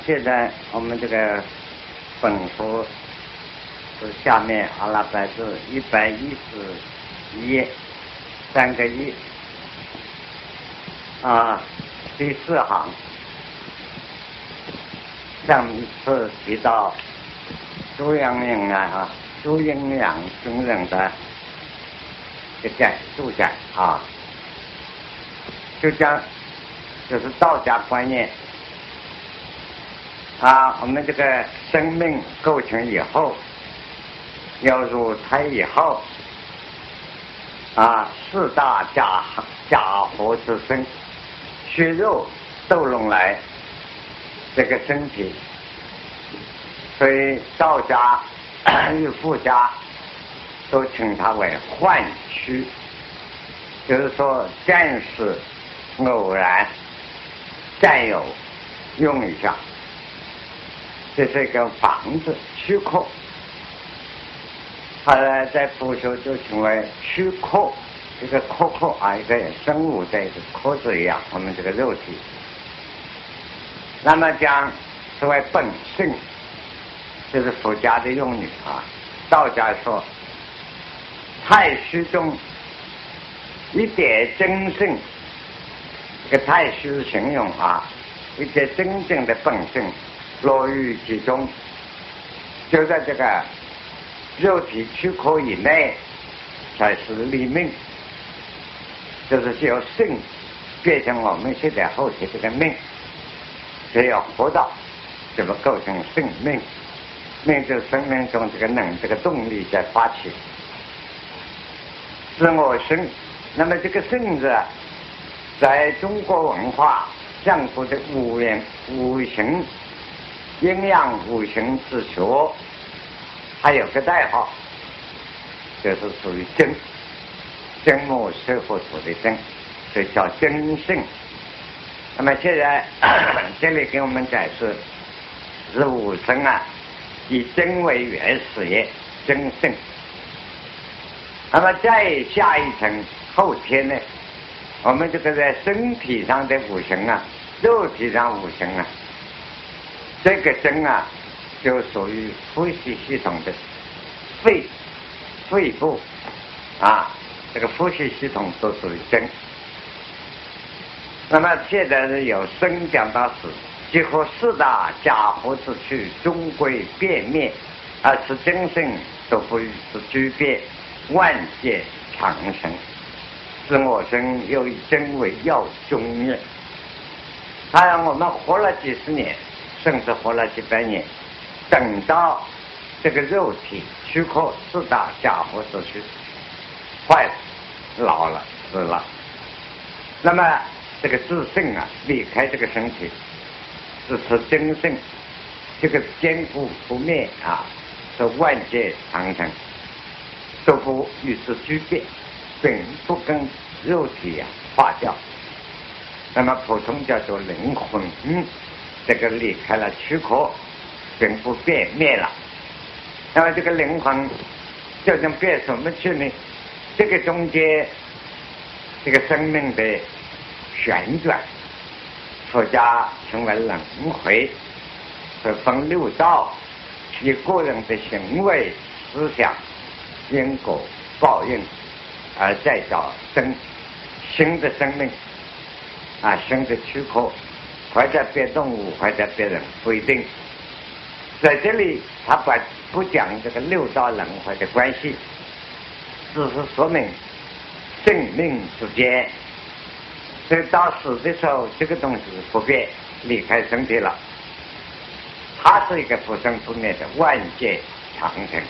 现在我们这个本书是下面阿拉伯字111页3个1第4行，上次提到朱营养军人的注解就是道家观念我们这个生命构成以后，要入胎以后4大假活之身，血肉斗拢来这个身体，所以道家与佛家都称它为幻躯，就是说暂时偶然占有用一下，这是一个房子躯壳，后来在佛学就称为躯壳，一个壳一个生物的一个壳子一样，我们这个肉体。那么讲所谓本性，就是佛家的用语道家说太虚中一点真性，这个太虚是形容一点真正的本性落于其中，就在这个肉体躯壳以内才是立命，就是由性变成我们现在后期这个命，只要活到怎么构成性命，命就是生命中这个动力在发起自我生。那么这个性字在中国文化上古的五行阴阳五行之学还有个代号，就是属于真木师傅所的真，所以叫真性。那么现在这里给我们解释是五生以真为原始业，真性。那么再下一层后天呢，我们这个在身体上的五行肉体上五行这个真就属于呼吸系统的肺部这个呼吸系统都属于真。那么现在是由生讲到死，几乎4大假活之躯终归变灭，而是真性都不是居变，万界长生。自我生又以真为要中业，他让我们活了几十年，甚至活了几百年，等到这个肉体躯壳4大假活之躯坏了、老了、死了，那么这个自性离开这个身体，只是真性，这个坚固不灭是万界长生，都不与之居变，并不跟肉体化掉。那么普通叫做灵魂，这个离开了躯壳，并不变灭了。那么这个灵魂究竟变什么去呢？这个中间这个生命的旋转，佛家称为轮回，是分6道，以个人的行为、思想、因果、报应而再找新的生命新的躯壳，或者变动物，或者变人，不一定。在这里他不讲这个6道轮回的关系，只是说明生命之间，所以到死的时候这个东西是不变，离开身体了，它是一个不生不灭的万界长生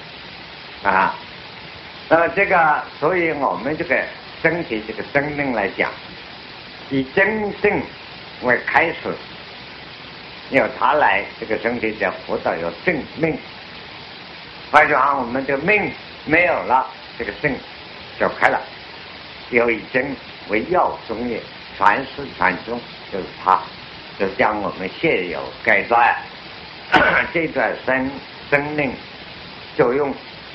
那么这个，所以我们这个身体这个生命来讲，以真性为开始，由它来这个身体才活到有正命。换句话，我们的命没有了，这个性就开了，又以真为要中业，传世传宗，就是它，就将我们现有改断这段生命就用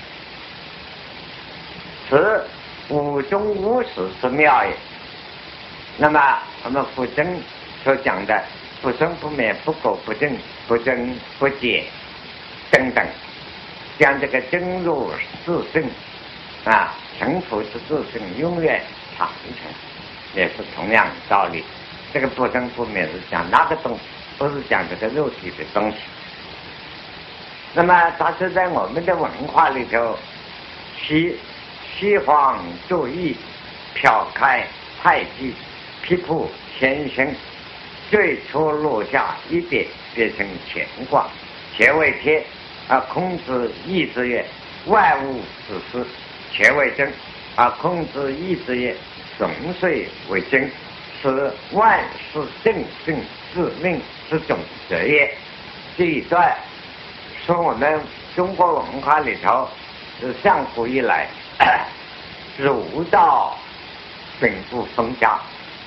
此五中无始之妙也。那么我们佛经所讲的不生不灭、不垢不净、不增不减等等，将这个真如自性成佛之自性永远长存，也是同样道理。这个不生不灭是讲那个东西，不是讲这个肉体的东西。那么它是在我们的文化里头，西方主义漂开太极，批判前行，最初落下一点变成乾卦，乾为天孔子义之曰万物之始，乾为真孔子义之曰顺水为真，是万事正性自命之总则也。这一段说我们中国文化里头是上古以来儒道并不分家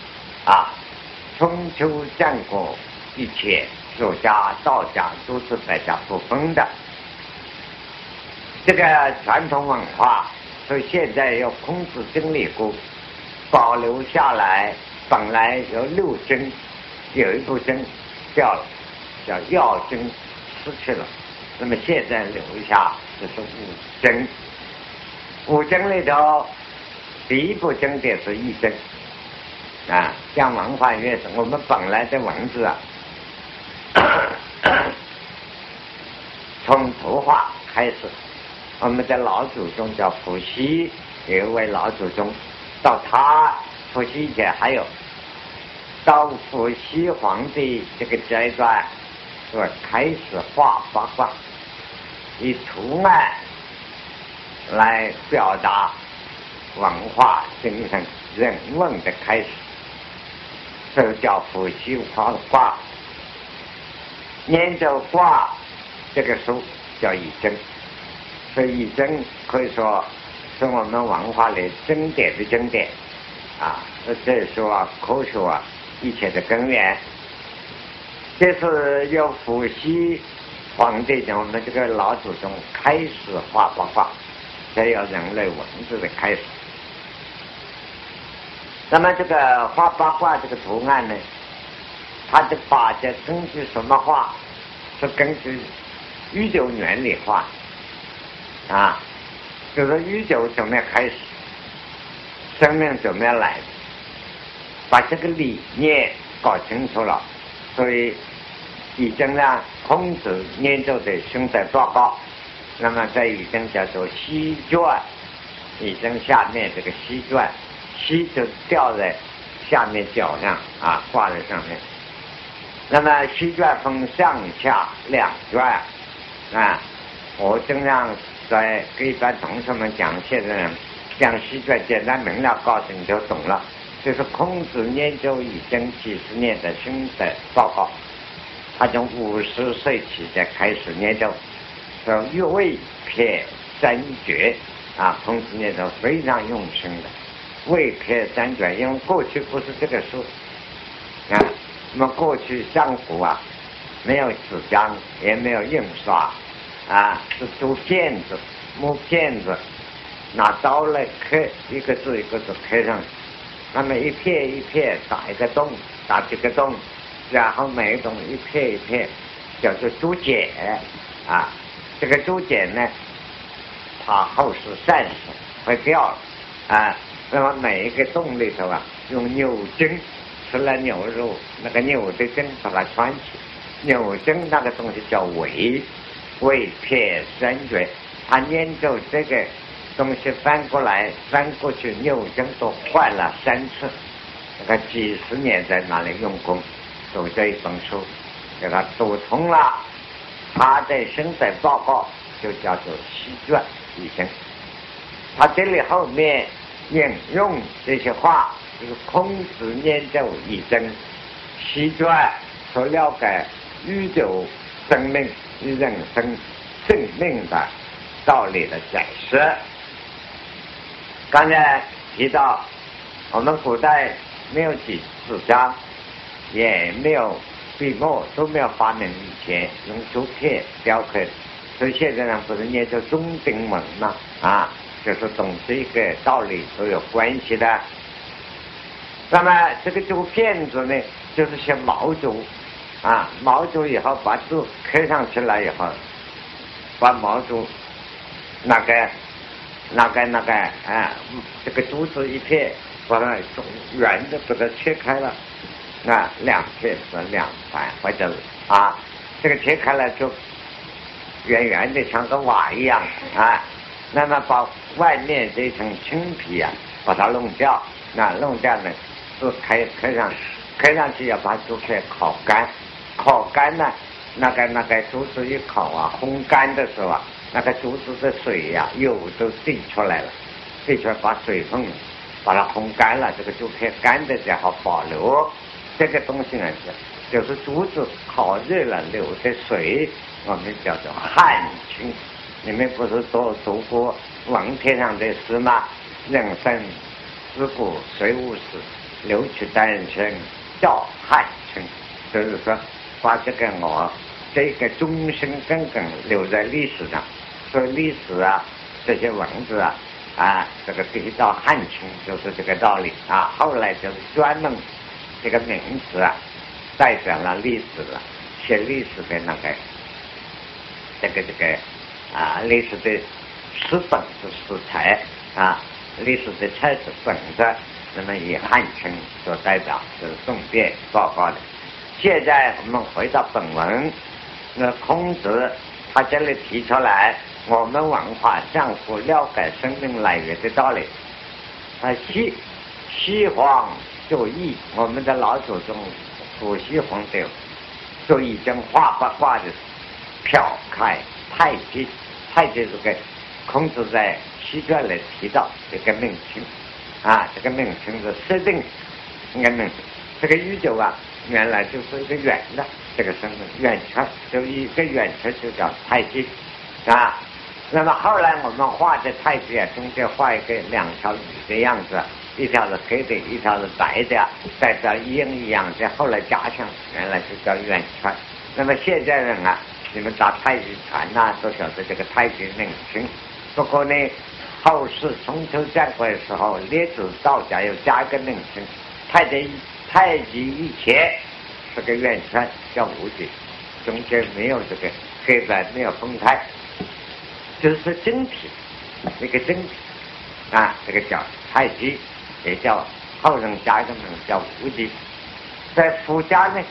春秋战国以前儒家道家诸子百家不分的。这个传统文化所以现在有孔子经历过保留下来，本来有6经，有一部经掉了，叫要经失去了，那么现在留下就是5经。5经里头第一部经典是易经像文化院士，我们本来的文字从图画开始，我们的老祖宗叫伏羲，有一位老祖宗，到他伏羲以前还有，到伏羲皇帝这个阶段，就开始画八卦，以图案来表达文化精神人文的开始，这叫伏羲画卦。研究卦这个书叫易经，所以易经可以说是我们文化里经典的经典这是科学一切的根源。这是由伏羲皇帝我们这个老祖宗开始画八卦，才有人类文字的开始。那么这个画八卦这个图案呢，它的八字根据什么画？是根据宇宙原理画就是宇宙怎么样开始，生命怎么样来的，把这个理念搞清楚了。所以已经让孔子研究的兄弟报告，那么在已经叫做西卷，已经下面这个西卷，西就吊在下面脚上挂在上面。那么西卷分上下2卷我经常在给一般同学们讲，现在讲西卷简单明了告诉你就懂了。这是孔子研究已经几十年的兄弟报告，他从50岁起才开始研究，说越位撇三绝孔子研究非常用心的。位撇三绝，因为过去不是这个书那么过去上古没有纸张，也没有印刷是竹片子、木片子，拿刀来刻，一个字一个字刻上去，那么一片一片打一个洞，打几个洞，然后每一洞一片一片叫做竹简这个竹简呢，它后是散失会掉了那么每一个洞里头用牛筋，吃了牛肉那个牛的筋把它穿起，牛筋那个东西叫尾撇三绝。他研究这个东西翻过来翻过去，牛筋都换了3次，那个几十年在那里用功读这一本书，给他读通了，他的兄弟报告就叫做西卷易经。他这里后面引用这些话，就是孔子研究易经西卷所了解宇宙生命与人生生命的道理的解释。刚才提到我们古代没有纸张，也没有笔墨，都没有发明以前用竹片雕刻，所以现在呢不是研究中丁文嘛就是懂这个道理都有关系的。那么这个竹片子呢，就是像毛竹毛竹以后把竹刻上去了以后，把毛竹那个这个竹子一片，把它圆的把它切开了，两片是两盘，或者这个切开了就圆圆的像个瓦一样那么把外面这层青皮把它弄掉，弄掉呢是刻上去要把竹片烤干呢，那个竹子一烤烘干的时候那个竹子的水油都滴出来了，把水分把它烘干了，这个竹片干的才好保留。这个东西呢就是竹子烤热了流的水，我们叫做汉青。你们不是都读过文帖上的诗吗？人生自古谁无死，留取丹青叫汉青。就是说把这个终身耿耿留在历史上，所以历史这些文字这个必须到汉青，就是这个道理后来就是专门这个名词代表了历史了，写历史的那个历史的诗本是史材历史的菜是本子，那么以汉青所代表，就是宋变报告的。现在我们回到本文，孔子他这里提出来我们文化相互了解生命来源的道理。西皇就义，我们的老祖宗古西皇帝就已经画八卦的漂开太极。太极这个孔子在西传里提到这个命情这个命情是设定应该命情。这个宇宙原来就是一个圆的，这个生命圆圈，就一个圆圈就叫太极那么后来我们画的太极中间画一个两条鱼的样子，一条是黑的，一条是白的，代表阴一样的，后来加上原来就叫圆圈。那么现在人你们打太极拳都晓得这个太极命情。不过呢，后世春秋战国的时候，列祖道家又加一个命情，太极以前是个圆圈叫无极，中间没有这个黑白，没有分开，就是整体一个整体这个叫太极，也叫后人加一个名叫无极。在儒家呢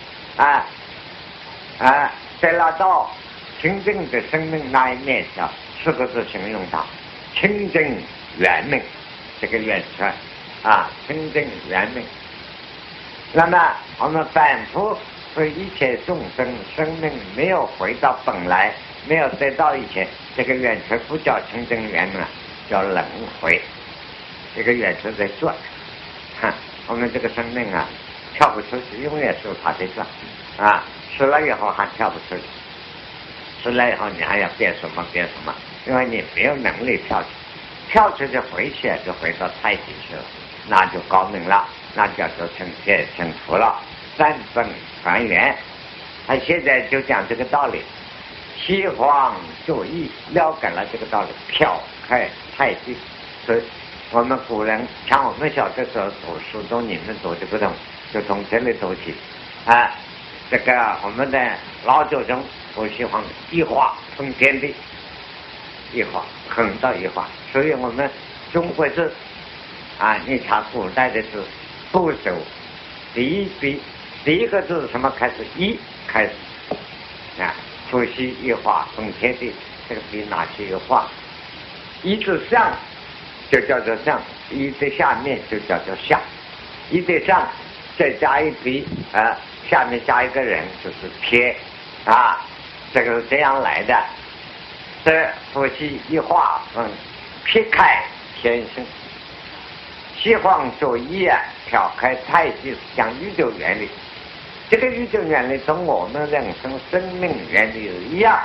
在那道清净的生命那一面上4个字形容它：清净圆明。这个圆圈清净圆明。那么我们反复说一切众生生命没有回到本来，没有得到以前，这个圆圈不叫清净圆明，叫轮回。这个圆圈在转我们这个生命跳不出去，永远受它的转死了以后还跳不出去，死了以后你还要变什么，因为你没有能力跳出去回去就回到太极去了，那就高明了，那叫做成天成佛了，三分还原。他现在就讲这个道理，西方就义了解了这个道理，漂开太极。所以我们古人像我们小的时候读书读你们读的不同，就从这里读起这个我们的老祖宗古西方一画通天地，一画横到一画，所以我们中国字你查古代的字部首第一个字是什么开始？一开始伏羲一画通天地，这个笔拿去一画，一字上就叫做上，一的下面就叫做下，一的上再加一笔下面加一个人就是天这个是这样来的。这伏羲一画劈开天生，西方作义挑开太极，讲宇宙原理。这个宇宙原理同我们人生生命原理一样，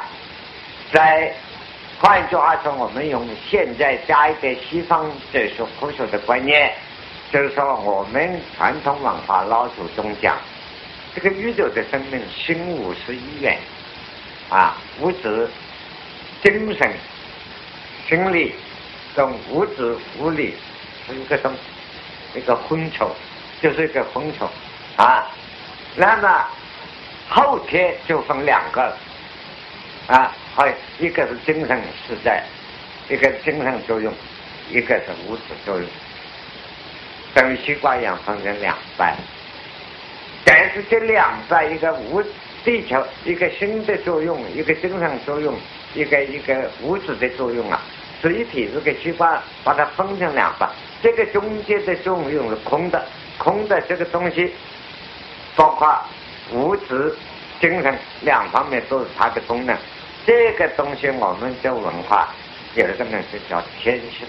换句话说，我们用现在加一个西方哲学科学的观念，就是说我们传统文化老祖宗讲这个宇宙的生命心无是一元物质精神心理跟物质物理是一个东西，一个混筹，就是一个混筹那么后天就分两个了啊，还有一个是精神实在，一个精神作用，一个是物质作用，等于西瓜一样分成两半。但是这两半，一个地球一个心的作用，一个精神作用，一个物质的作用啊，是一体。这个西瓜把它分成两半，这个中间的作用是空的，空的这个东西包括物质精神两方面都是它的功能。这个东西我们叫文化，有一个名字叫天性，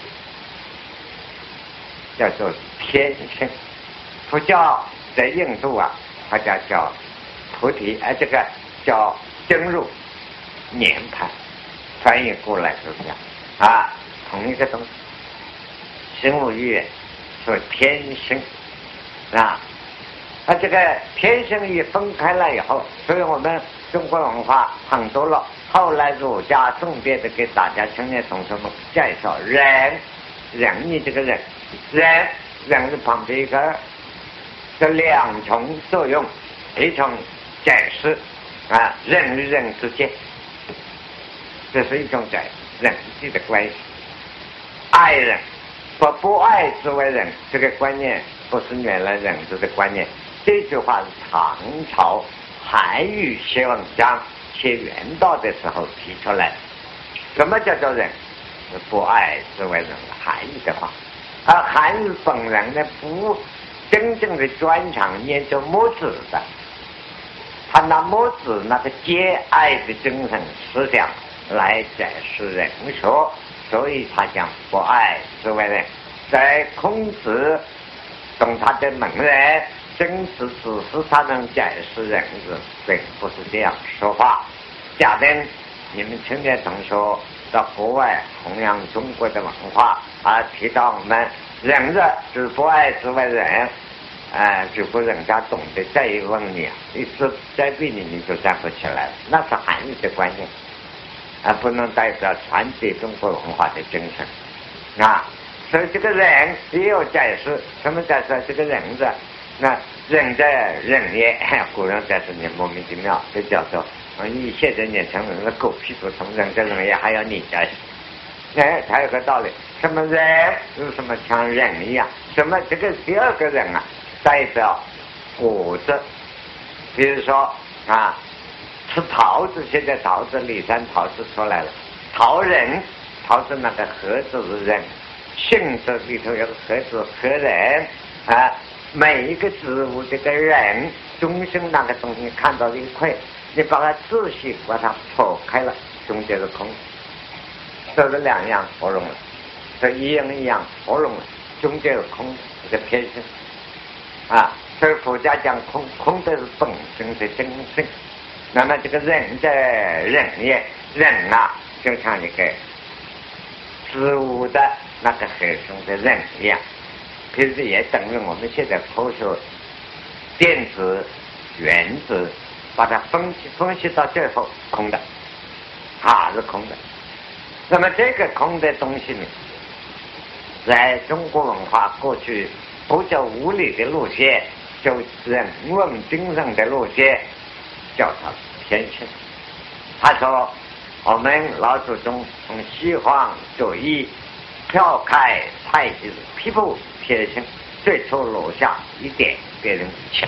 叫做天性。佛教在印度啊，它叫菩提，这个叫真如涅槃，翻译过来是这样啊，同一个东西。生物语言说天性啊，这个天性一分开了以后，所以我们中国文化很多了。后来儒家重点的给大家青年同学们介绍人，你这个人的旁边一个这两重作用，一种解释啊，人与人之间，这是一种在人际的关系。爱人不爱之为人，这个观念不是原来人子的观念。这句话是唐朝韩愈写文章写原道的时候提出来。什么叫做人？不爱之为人，韩愈的话。而韩愈本人呢，不真正的专长研究墨子的，他拿墨子那个兼爱的精神思想来解释人说，所以他讲不爱之为人。在孔子从他的门人曾子只是他能解释人字，并不是这样说话。假定你们青年同学到国外弘扬中国的文化，提到我们人字是不爱之为人，如果人家懂得再问你，一次再问你就站不起来了，那是韩愈的观念，不能代表传递中国文化的精神啊。所以这个人也有解释，什么解释？这个人字，那人在人也，古人解释你莫名其妙，就叫做你现在年轻人的狗屁不通，人在人也还要你解释，才有个道理。什么人是什么像人一样？什么这个第二个人啊，代表果子，比如说吃桃子，现在桃子骊山桃子出来了，桃仁，桃子那个盒子是人。性质里头有个盒子和人每一个植物这个人中心那个东西看到一块，你把它仔细把它剖开了，中间是空，这是两样合拢了，这一样一样合拢了，中间是空，这个偏性所以佛家讲空的是本身的真性。那么这个人的人也人就像一个植物的那个核心的人一样，其实也等于我们现在科学电子原子把它分析到最后空的是空的。那么这个空的东西呢，在中国文化过去不叫物理的路线，就人文精神的路线，叫它天性。他说我们老祖宗从西方主义跳开太极批判天性，最初落下一点给人强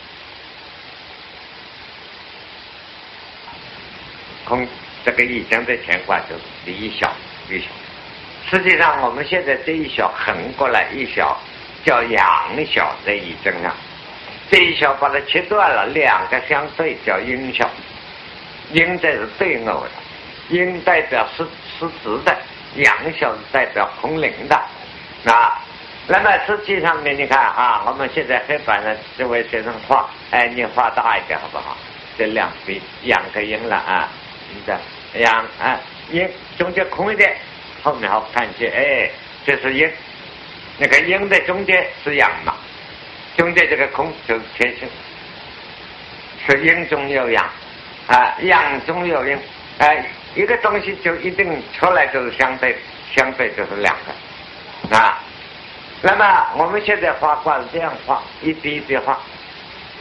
空，这个易经的乾卦就是一小一小。实际上我们现在这一小横过来一小叫阳小，在易经上这一小把它切断了，两个相对叫阴小。阴这是对偶的，阴代表是直的，阳小是代表空灵的那么实际上呢，你看我们现在黑板上这位学生画，你画大一点好不好？这两笔两个阴了你的阳阴中间空一点，后面好看些，这是阴，那个阴的中间是阳嘛，中间这个空就是天性，是阴中有阳阳中有阴，一个东西就一定出来就是相对就是两个那么我们现在画卦是这样画，一笔一笔画，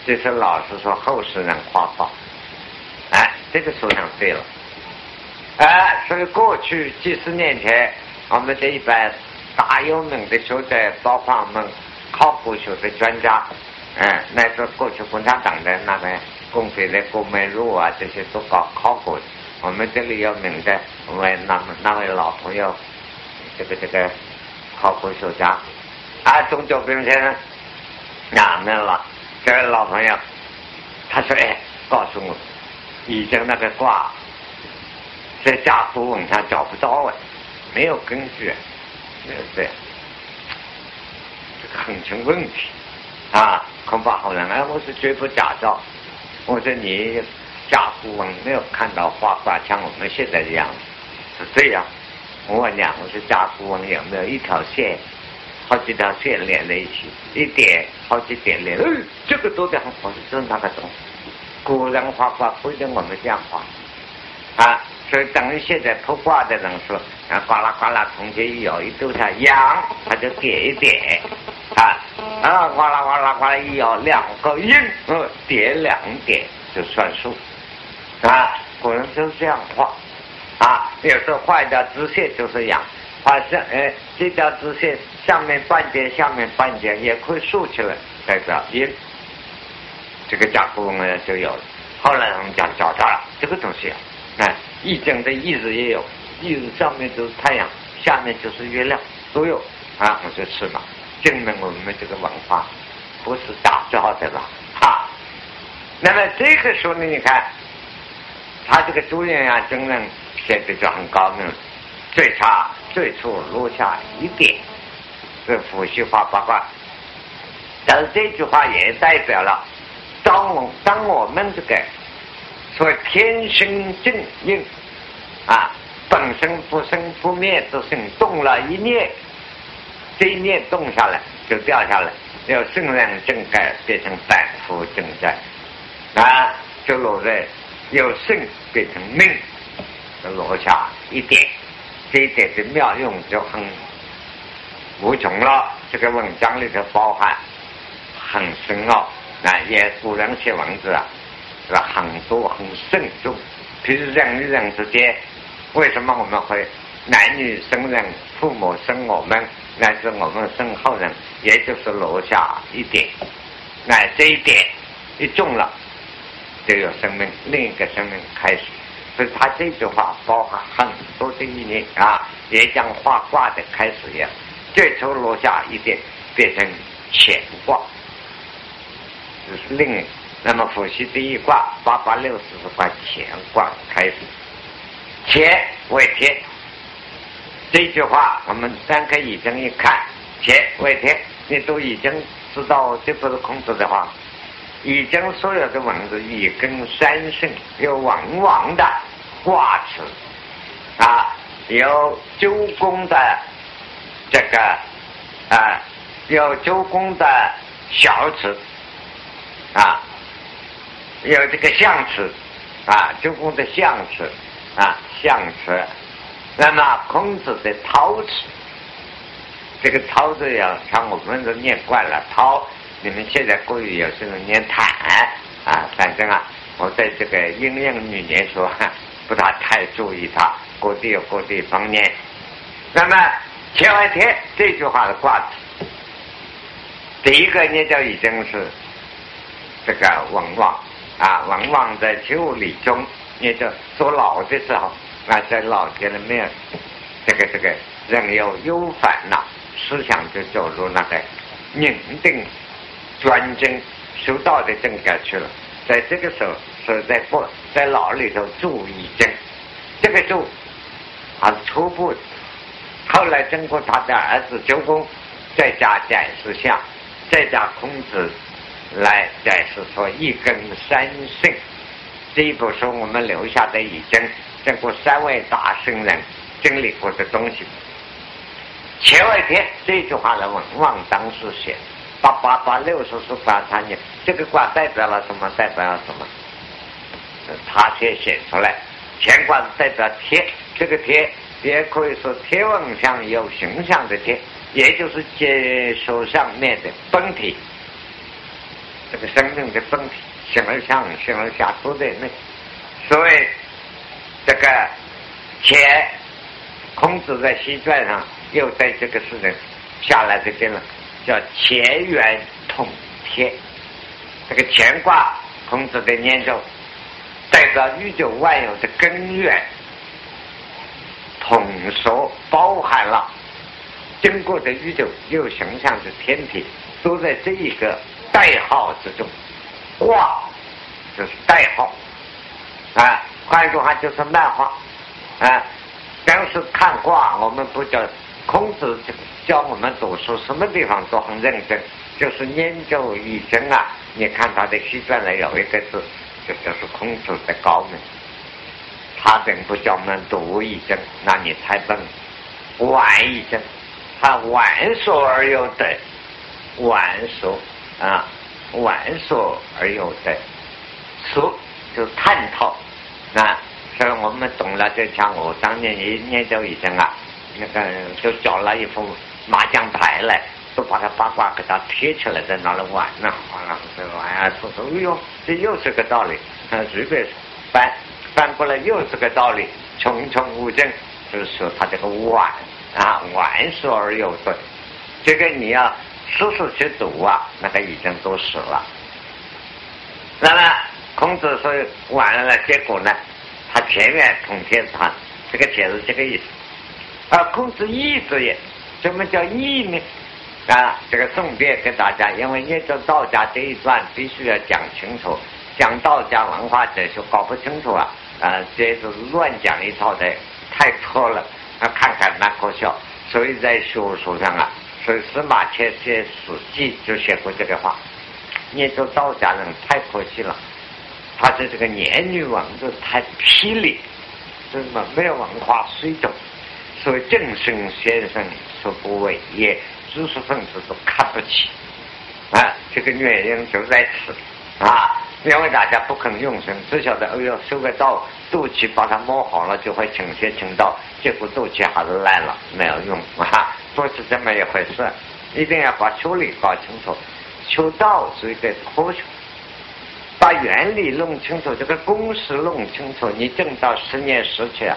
这是老实说后世人画法。哎，这个说上对了。哎，所以过去几十年前，我们这一般大有名的学者，包括我们考古学的专家，乃至过去共产党的那个共匪的郭美如啊，这些都搞考古。我们这里有名的那位老朋友，这个考古学家啊，钟九兵先生，没有了。这位老朋友，他说：“哎，告诉我，已经那个卦在家谱文上找不到了，没有根据，没有这样，这个很成问题啊！恐怕后来我是绝不假造。我说你家谱文没有看到画卦像我们现在这样是这样。我问你，我说家谱文有没有一条线？”好几条线连在一起，一点好几点连，这个都在我是那个懂。古人画卦不一定我们这样画啊，所以等于现在卜卦的人说呱啦呱啦，从前一摇一度上阳，他就点一点呱啦呱啦呱啦一摇两个阴，点两点就算数啊。古人就是这样画啊，有时候画一条直线就是阳。好像这条直线上面半截下面半截也可以竖起来代表阴，这个甲骨文就有了。后来我们讲找到了这个东西易经的意思也有，意思上面就是太阳，下面就是月亮都有我就是嘛，证明我们这个文化不是打造的吧那么这个时候呢，你看他这个朱元璋真人写的就很高明，最初落下一点，这伏羲画八卦。但是这句话也代表了，当我们这个说天生正应本身不生不灭之性动了一念，这一念动下来就掉下来，要圣人正盖变成反复正在就落在由圣变成命，就落下一点。这一点的妙用就很无穷了，这个文章里头包含很深奥也古人写文字是吧，很多很慎重。譬如人与人之间，为什么我们会男女生人，父母生我们，乃至我们生后人，也就是落下一点，这一点一中了，就有生命，另一个生命开始。所以他这句话包含很多的意念也像画卦的开始一样，最初落下一点变成乾卦，这是另一。那么伏羲第一卦886是卦乾卦开始，乾为天，这句话我们三个已经一看，乾为天，你都已经知道这不是孔子的话，已经所有的文字以跟三圣有文王的卦辞有周公的这个有周公的小辞有这个象辞周公的象辞象辞，那么孔子的陶辞，这个陶字要像我们都念惯了陶，你们现在国语有些人念坦反正我在这个英语念说不大太注意它，各地有各地方言。那么乾为天这句话的卦辞，第一个念就已经是这个文王文王在旧礼中，也就做老的时候在老家里面这个人有烦恼，思想就走入那个宁定专精修道的正格去了。在这个时候是在牢里头住已经，这个住初步，后来经过他的儿子周公再加解释项，再加孔子来解释说一根三圣，这一部书我们留下的已经经过三位大圣人整理过的东西。乾为天这句话呢，文王当时写886是83年，这个卦代表了什么？代表了什么？他先写出来，乾卦代表天，这个天也可以说天文上有形象的天，也就是接受上面的本体这个生命的本体，形而上、形而下都在内。所以这个钱，孔子在西传上又在这个事情下来这边了，叫乾元统天。这个乾卦，孔子的念咒，代表宇宙万有的根源，统说包含了经过的宇宙有形象的天体，都在这一个代号之中。卦就是代号啊，换一句话就是漫画啊。当时看卦，我们不叫孔子教我们读书，什么地方都很认真，就是研究易经啊。你看他的西传里有一个字，这就是孔子的高明。他并不叫我们读易经，那你才笨。玩易经，他玩说而有得，玩说啊，玩说而有得，说就探讨啊。所以我们懂了，就像我当年研究易经啊，那个就找了一副麻将牌来，都把它八卦给它贴起来在那里玩呢，这玩啊，说哎呦，这又是个道理，随便翻过来又是个道理，重重无证，就是说他这个玩啊，玩说而有对，这个你要时时去读啊，那个已经都死了。那么孔子说玩了，结果呢，他乾元统天他这个解释这个意思。孔子义之也，什么叫义呢？这个顺便给大家，因为研究道家这一段必须要讲清楚，讲道家文化哲学搞不清楚啊，这是乱讲一套的，太错了，看看蛮可笑。所以在学术上啊，所以司马迁写《史记》就写过这个话，研究道家人太可惜了，他是这个言语文字太霹雳，这么没有文化水准。所以郑生先生说不为也，知识分子都看不起这个原因就在此因为大家不肯用心，只晓得哎呦修个道，肚脐把它摸好了就会倾斜倾倒，结果肚脐还是烂了，没有用不是这么一回事。一定要把修理搞清楚，修道是一个科学，把原理弄清楚，这个公式弄清楚，你挣到10年10去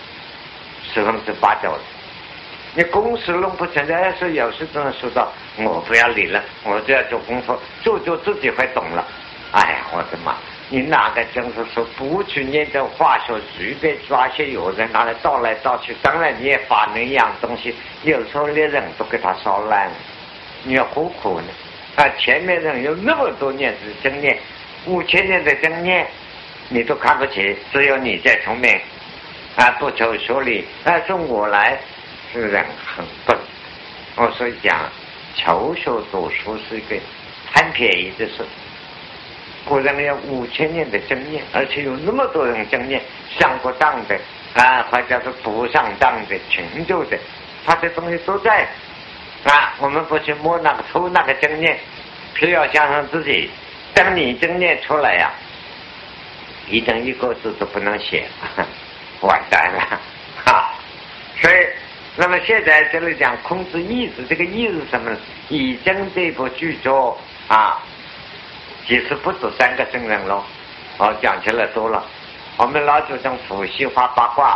8%的。你公式弄不清楚，是有时真的说到我不要理了，我就要做功夫，做就自己会懂了。哎呀，我的妈！你哪个就是说不去念这化学，随便抓些油在拿来倒来倒去，当然你也发明一样东西，有时候连人都给它烧烂了，你要何苦呢？前面人有那么多年的经验，5000年的经验，你都看不起，只有你在聪明不求学理。中国来是人很笨，我所以讲求学读书是一个贪便宜的事。古人有5000年的经验，而且有那么多人经验，上过当的或者是不上当的、成就的，他的东西都在我们不去摸那个抽那个经验，只要相信自己。等你经验出来呀，一定一个字都不能写，完蛋了所以那么现在这里讲孔子义子，这个义是什么？易经这部剧作其实不止3个圣人咯，讲起来多了。我们老祖宗伏羲画八卦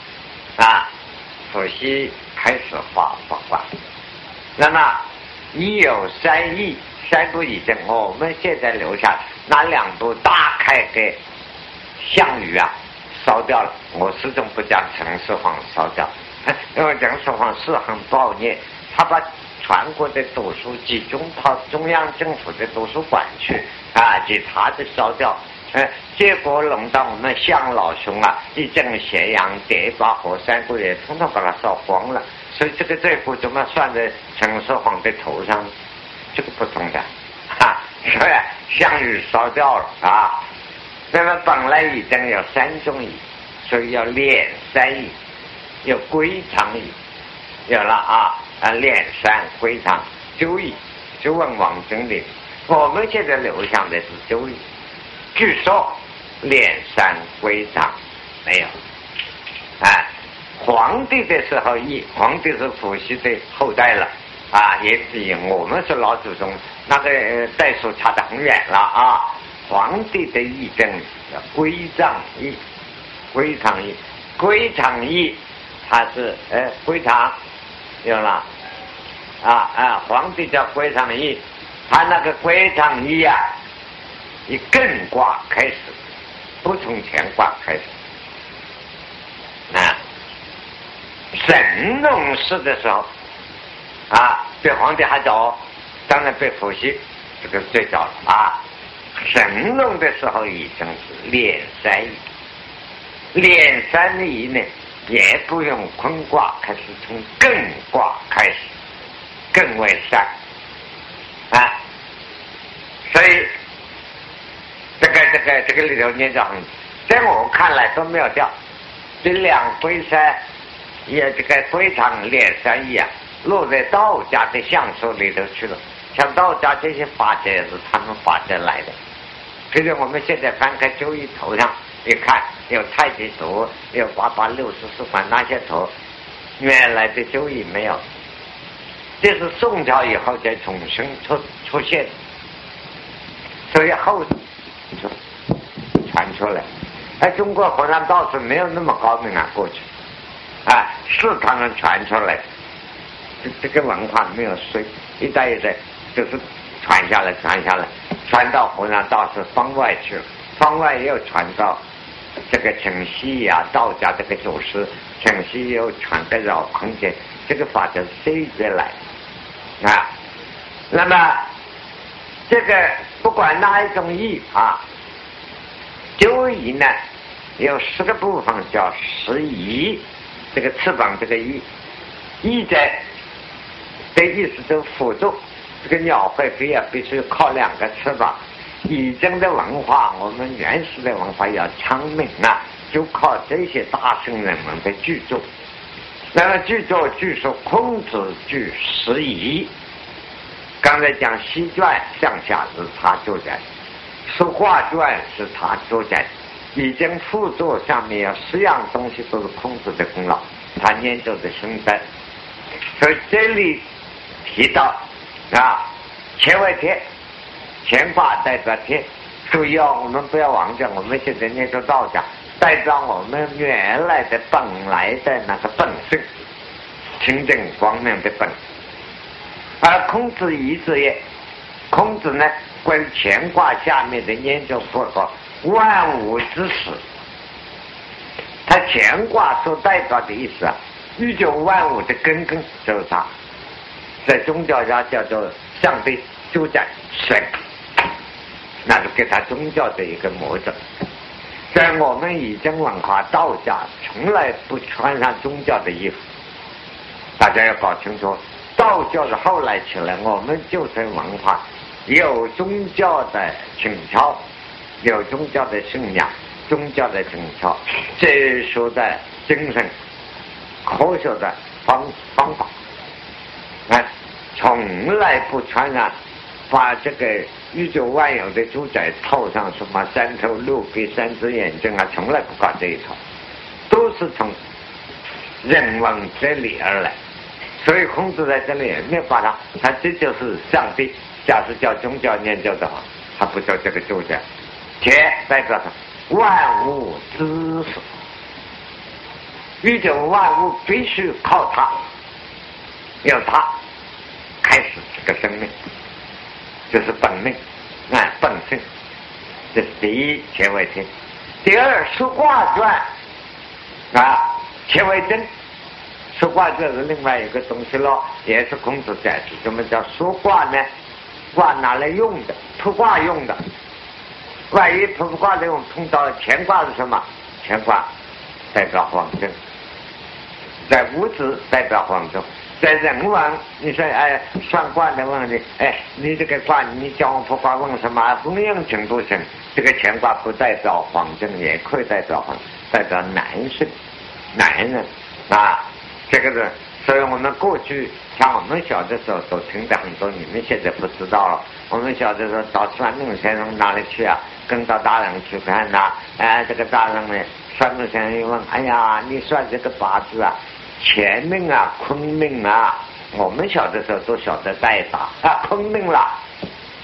伏羲开始画八卦，那么已有3易，3部易经，我们现在留下那2部大开给项羽烧掉了，我始终不将陈始皇烧掉，因为陈始皇是很暴虐，他把全国的读书集中到中央政府的图书馆去其他的烧掉，结果弄到我们项老兄一阵咸阳、叠八河、3个月，统统把它烧光了。所以这个罪过怎么算在陈始皇的头上？这个不同的所以项羽烧掉了那么本来已经有3种易，所以要练3易，有归藏易，有了练3归藏9易，就问王经理，我们现在留下的是9易，据说练3归藏没有皇帝的时候易，皇帝是伏羲的后代了也比我们是老祖宗那个代数差得很远了啊。皇帝的议政叫归葬议，归藏议，归藏议，它是归藏有了皇帝叫归藏议，他那个归藏议啊，以艮卦开始，不从乾卦开始啊。神农氏的时候比皇帝还早，当然被伏羲这个最早了啊。神农的时候已经是连三仪，连三仪呢也不用坤卦开始，从艮卦开始，艮为三所以这个里头念着很，在我看来都没有掉。这两归三也这个非常连三仪落在道家的相术里头去了。像道家这些法则是他们法则来的。比如我们现在翻开周易头上一看，有太极图，有864卦那些图，原来的周易没有，这是宋朝以后才重新出现，所以后传出来。中国河南道士没有那么高明过去是他们传出来，这个文化没有衰，一代一代就是传下来，传到湖南道士方外去了，方外又传到这个清溪道家这个祖师，清溪又传给绕空间，这个法则是随着来那么这个不管哪一种易周易呢有10个部分叫十仪，这个翅膀这个翼在的意思就是辅助。这个鸟会飞必须靠2个翅膀。以前的文化，我们原始的文化要昌明就靠这些大圣人们的巨作。那么巨作据说孔子据十仪，刚才讲西传向下是他作载，书画传是他作载，已经副作上面有10样东西都是孔子的功劳，他研究的深深。所以这里提到乾为天，乾卦代表天，注意我们不要忘记，我们现在念着道家，代表我们原来的本来的那个本性，清净光明的本。而孔子一字也，孔子呢关于乾卦下面的研究报告，万物之始。他乾卦所代表的意思宇宙万物的根就是他，在宗教家叫做上帝主宰神，那是给他宗教的一个模子。在我们以前文化道家从来不穿上宗教的衣服，大家要搞清楚，道教是后来起来，我们就是文化有宗教的情操，有宗教的信仰，宗教的情操，哲学的精神，科学的方法从来不传染，把这个宇宙万有的主宰套上什么3头6臂3只眼睛从来不搞这一套，都是从人文哲理而来。所以孔子在这里也没有把他这就是上帝。假使叫宗教研究的话，他不叫这个主宰。天代表他万物之始，宇宙万物必须靠他，有他开始这个生命，这是本命本性，这是第一，乾为天。第二，书卦传乾为真。书卦这是另外一个东西咯，也是孔子在提。什么叫书卦呢？卦拿来用的，卜卦用的。万一卜卦的用碰到乾卦是什么？乾卦代表黄政，在物质代表黄政，在人文，你说算卦的问题，你这个卦你叫我卜卦问什么？供应程度性，这个乾卦不代表黄政，也可以代表黄，代表男性，男人这个是。所以我们过去像我们小的时候都听得很多，你们现在不知道了。我们小的时候到算命先生哪里去跟到大人去看这个大人呢，算命先生一问，哎呀，你算这个八字乾命坤命我们小的时候都晓得带坤命了，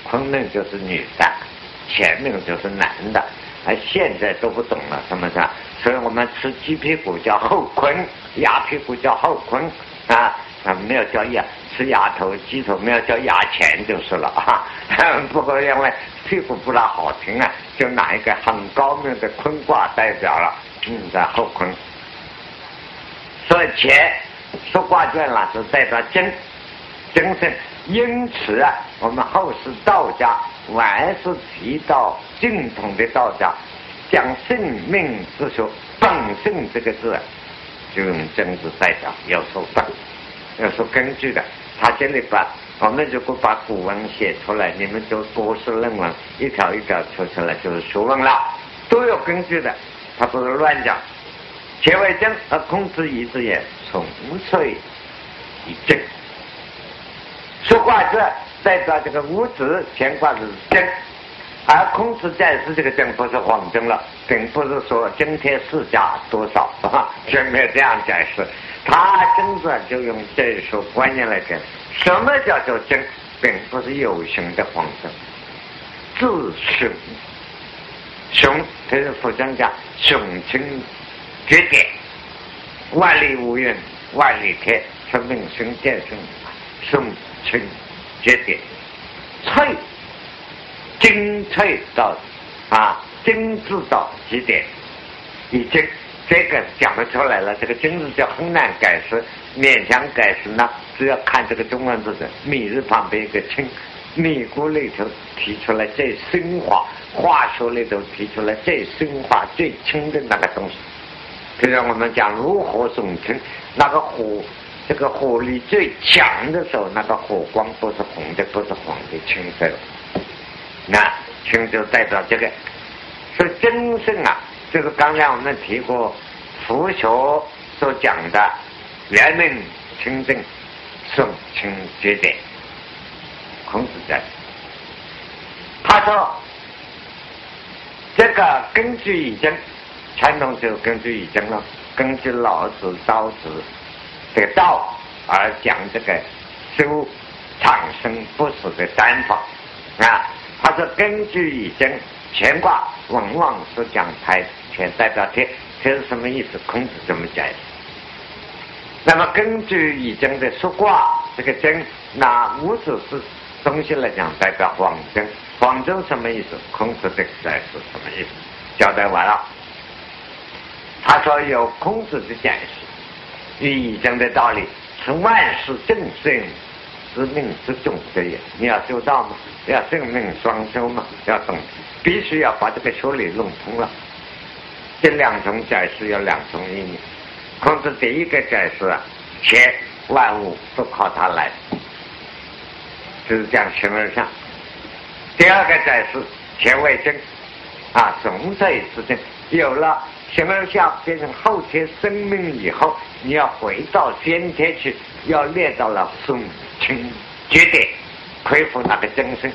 昆明就是女的，前面就是男的，现在都不懂了，是不是？所以我们吃鸡屁股叫后坤，鸭屁股叫后坤啊，没有叫鸭，吃鸭头鸡头没有叫鸭前就是了啊。不过因为屁股不大好听啊，就拿一个很高明的坤卦代表了，在后坤。所以前说卦卷了是代表精神，因此啊，我们后世道家还是提到正统的道家，讲生命之说，本性这个字就用真字代表，要说本，要说根据的。他这里我们如果把古文写出来，你们就博士论文一条一条出来就是学问了，都有根据的，他不是乱讲。且为真而孔子义之也，从粹以正。说卦字代表这个五子，乾卦是真，而孔子在世这个真不是谎真了，并不是说今天世家多少就没有这样解释。他真正就用这一说观念来讲，什么叫做真，并不是有形的谎真，自雄，雄就是佛家讲雄清绝典，万里无云万里开，生命生见生，雄清绝典，粹精粹到精致到极点，已经这个讲不出来了。这个精致就很难解释，勉强解释呢，只要看这个中文字的米字旁边一个清，米谷里头提出来最升华，化学里头提出来最升华最轻的那个东西。比如我们讲炉火总清，那个火，这个火力最强的时候，那个火光不是红的，不是黄的，青色的。那青就代表这个，所以真正就是刚才我们提过佛学所讲的圆明清净宋清绝典。孔子在他说这个根据已经传统就根据已经了，根据老子道子的道而讲这个修长生不死的丹法他说根据已经乾卦往往是讲太乾代表天，这是什么意思？孔子这么解释。那么根据已经的说卦，这个真拿五子是东西来讲代表黄真，黄真什么意思？孔子的解释什么意思？交代完了。他说有孔子的解释，与已经的道理是万事正生之命之总的也。你要修道吗？要正命双修嘛，要懂，必须要把这个学理弄通了。这两种解释有两种意义。孔子第一个解释且万物都靠他来，就是讲形而上。第二个解释且为真总粹之真，有了形而下变成后天生命以后，你要回到先天去，要练到了宋清绝典，恢复那个真身，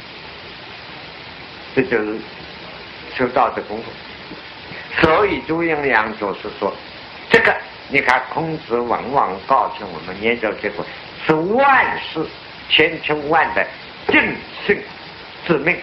这就是修道的功夫。所以朱应阳就是说，这个你看孔子往往告诉我们研究结果是万事千秋万代正性之命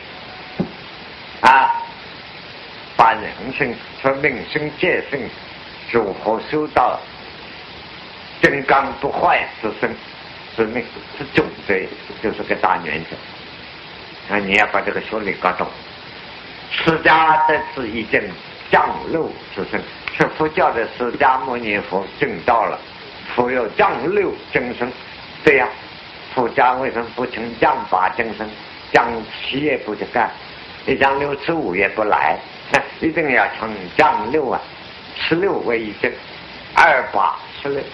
把人生和命生界性如何修到真刚不坏之身之命之总则，就是个大原则你要把这个学理搞懂。释迦的是已经降六之身，是佛教的释迦牟尼佛证道了，佛有降六真身。对呀，佛家为什么不成降八真身？降7也不去干，一降6吃5也不来，一定要成降616为一真，2、8、16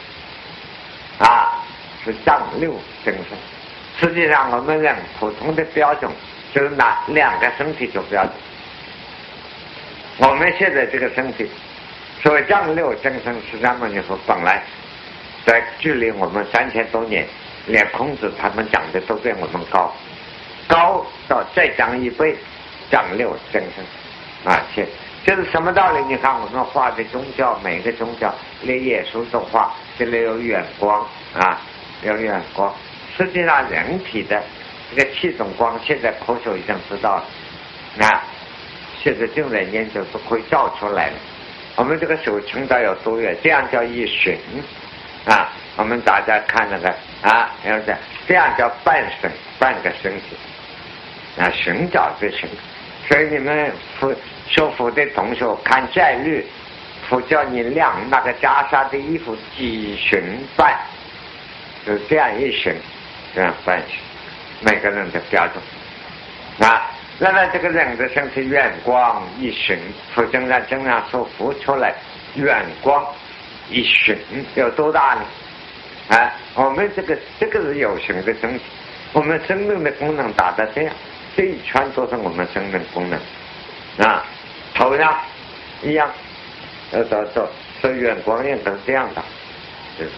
是降6真身。实际上我们人普通的标准就是拿2个身体做标准。我们现在这个身体所谓降6真身，释迦牟尼佛本来在距离我们3000多年，连孔子他们讲的都比我们高到再降1倍，降6真身这是什么道理？你看我们画的宗教，每个宗教连耶稣都画，这里有远光有远光。实际上人体的这个气中光现在科学已经知道了，那现在正在研究是可以照出来的。我们这个手撑到有多远，这样叫一绳啊。我们大家看那个啊，要这样叫半绳，半个绳子啊，绳叫这绳。所以你们修佛的同学看概率，佛教你量那个袈裟的衣服几绳半，就这样一绳，这样半绳，每个人的标准啊。那么这个人的身体远光一绳，佛经上经常说佛出来远光一绳有多大呢？啊，我们这个是有形的东西，我们生命的功能达到这样，这一圈都是我们生命功能啊，头上一样，所以远光眼都是这样的，就是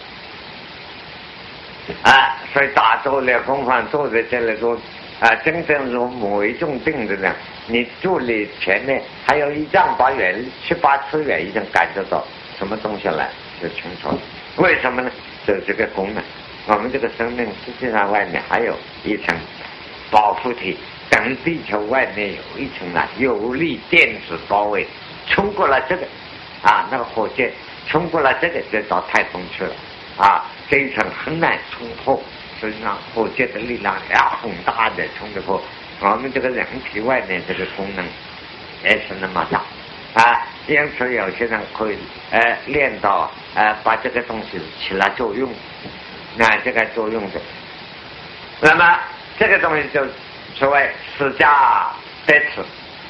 啊，所以大周列空房坐在这里说啊，真正如某一种定的人，你助理前面还有一丈八远7、8尺远，已经感觉到什么东西来，就清楚了。为什么呢？就是这个功能。我们这个生命实际上外面还有一层保护体，等地球外面有一层啊有力电子包围，冲过了这个啊，那个火箭冲过了这个就到太空去了啊，这一层很难冲破。实际上火箭的力量很大的冲得破我们这个人体外面这个功能也是那么大啊，因此有些人可以练到把这个东西起了作用，那这个作用的，那么这个东西就所谓释迦得此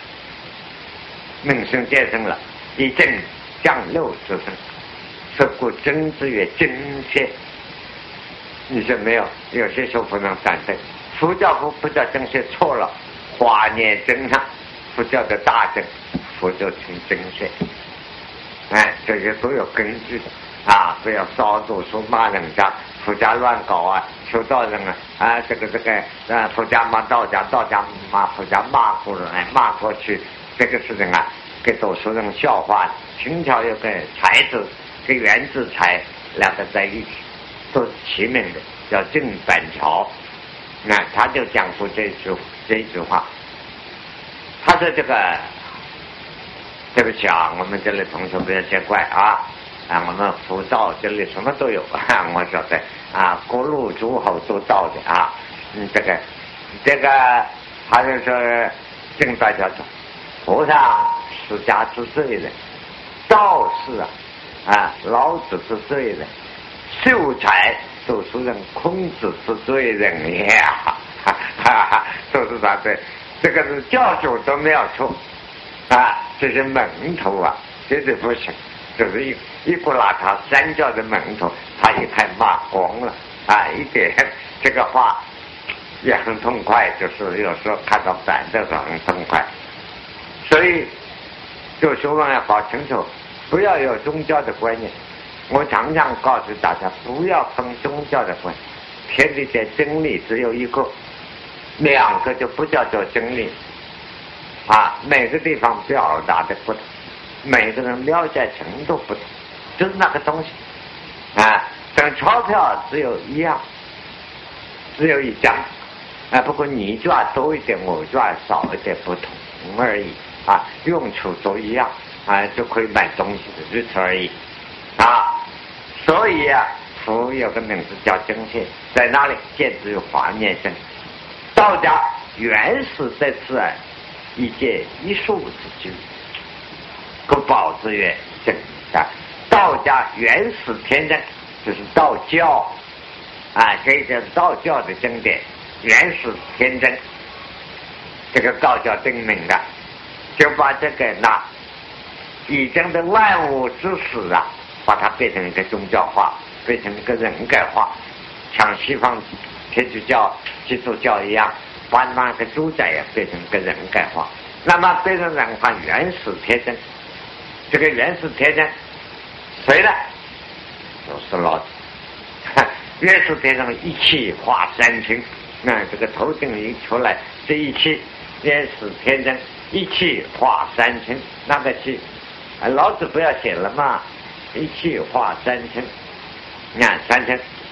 命生见生了，以正降肉之身，是故真之曰真切。你说没有？有些时候不能反对。佛教不叫正确，错了。华严真上，佛教的大正，佛教成正确。这些都有根据的啊！不要烧作说骂人家，佛家乱搞啊，修道人这个佛家骂道家，道家骂佛家，骂过来骂过去，这个事情啊，给多数人笑话。清朝有个才子跟袁志才两个在一起。都是齐名的，叫郑板桥。他就讲过这一句话。他说这个，对不起啊，我们这里同学不要见怪啊，我们佛道这里什么都有我晓得啊，各路诸侯都到的啊。这个，他就说郑板桥说，和尚释迦之罪人，道士老子之罪人。秀才读书人孔子之罪人呀，都是他的，这个是教主都没有错这些门头绝对不行，就是一股邋遢三教的门头，他一看骂光了一点这个话也很痛快，就是有时候看到反的时候很痛快，所以就学问要搞清楚，不要有宗教的观念。我常常告诉大家，不要分宗教的观，天地间真理只有一个，两个就不叫做真理每个地方表达的不同，每个人了解程度不同，就是那个东西等钞票只有一样，只有一张不过你赚多一点，我赚少一点不同而已用处都一样就可以买东西的，如此而已所以佛有个名字叫真切，在哪里见之于华严身。道家原始在此一界一树之居，故宝之曰真道家原始天真，就是道教这个道教的经典，原始天真，这个道教定名的，就把这个已经的万物之始把它变成一个宗教化，变成一个人格化，像西方天主教、基督教一样，把那个主宰也变成一个人格化。那么变成人化原始天真，这个原始天真谁呢？就是老子。原始天真一气化三清，这个头顶一出来，这一气原始天真一气化三清，那个气老子不要写了嘛，一气化三清，三清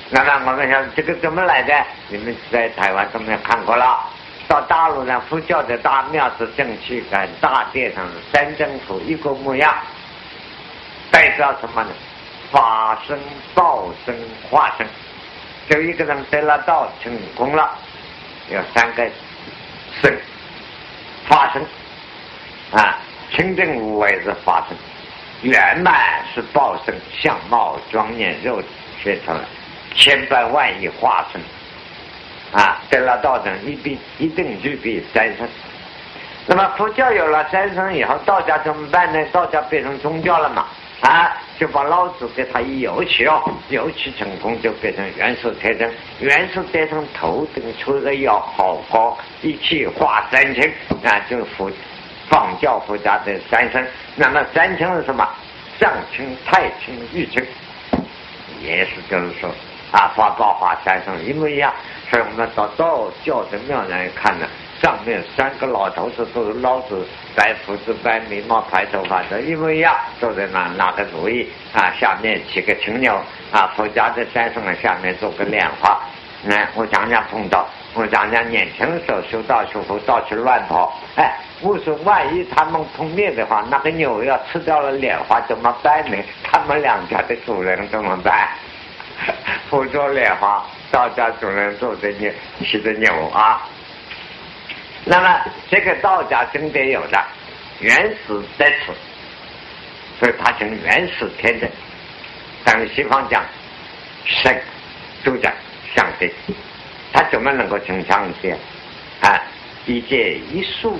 那么我们想这个怎么来的？你们在台湾都没有看过了。到大陆上，佛教的大庙是正气感，大殿上是三真土一个模样，代表什么呢？法身、报身、化身。就一个人得了道成功了，有三个身：法身啊，清净无为是法身；圆满是报身，相貌庄严，肉体学成了千百万亿化身啊，得了道成一定具备三身。那么佛教有了三身以后，道家怎么办呢？道家变成宗教了嘛？啊，就把老子给他一油漆哦，油漆成功就变成元素特征，元素特征头顶出个要好高，一气化三清啊，就是仿教佛家的三身。那么三清是什么？上清、太清、玉清，也是就是说啊，法宝化三身一模一样。所以我们到道教的庙来看呢，上面三个老头子都是老子，白胡子、白眉毛、白头发的一模一样，坐在那拿个主意啊，下面骑个青牛啊，佛家的三圣啊，下面做个莲花。我常常碰到，我常常年轻的时候修道修佛到处乱跑，我说万一他们碰面的话，那个牛要吃掉了莲花怎么办呢？他们两家的主人怎么办？佛做莲花，道家主人做的牛，骑着牛啊。那么这个道家真的有的原始在此，所以它称原始天人。但是西方讲神主宰上帝，他怎么能够成上帝啊？一界一束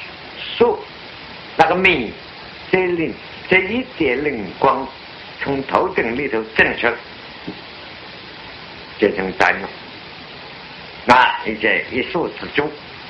那个明这一点灵光从头顶里头震出来，就成真了。那一界一束之中，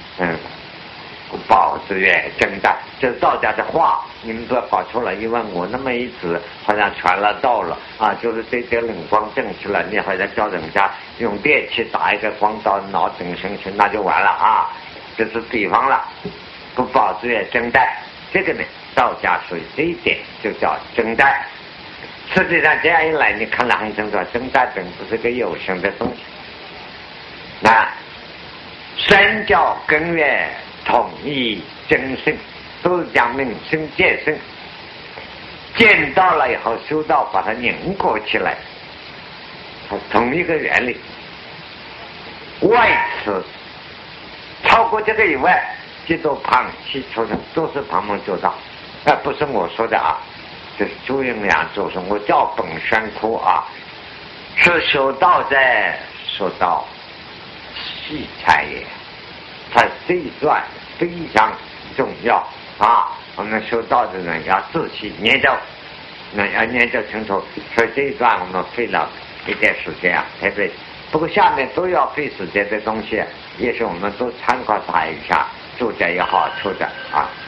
宝之月正大，这是道家的话，你们不要搞错了。因为我那么一指，好像传了道了啊，就是这点灵光正去了，你好像叫人家用电去打一个光到脑顶上去，那就完了啊。这是地方了，不宝之月正大，这个呢，道家属于这一点就叫正大。实际上这样一来，你看了很清楚，正大并不是个有形的东西。那三教根源统一真性，都是讲明心见性，见到了以后修道把它凝固起来，同一个原理。外此超过这个以外，这都旁其出生都是旁门左道，不是我说的啊，这是朱元良做说，我叫本山窟啊，是修道在说道细才也，它这一段非常重要啊！我们修道的人要仔细研究，要研究清楚。所以这一段我们费了一点时间啊，对不对？不过下面都要费时间的东西，也许我们都参考它一下，注解有好处的啊。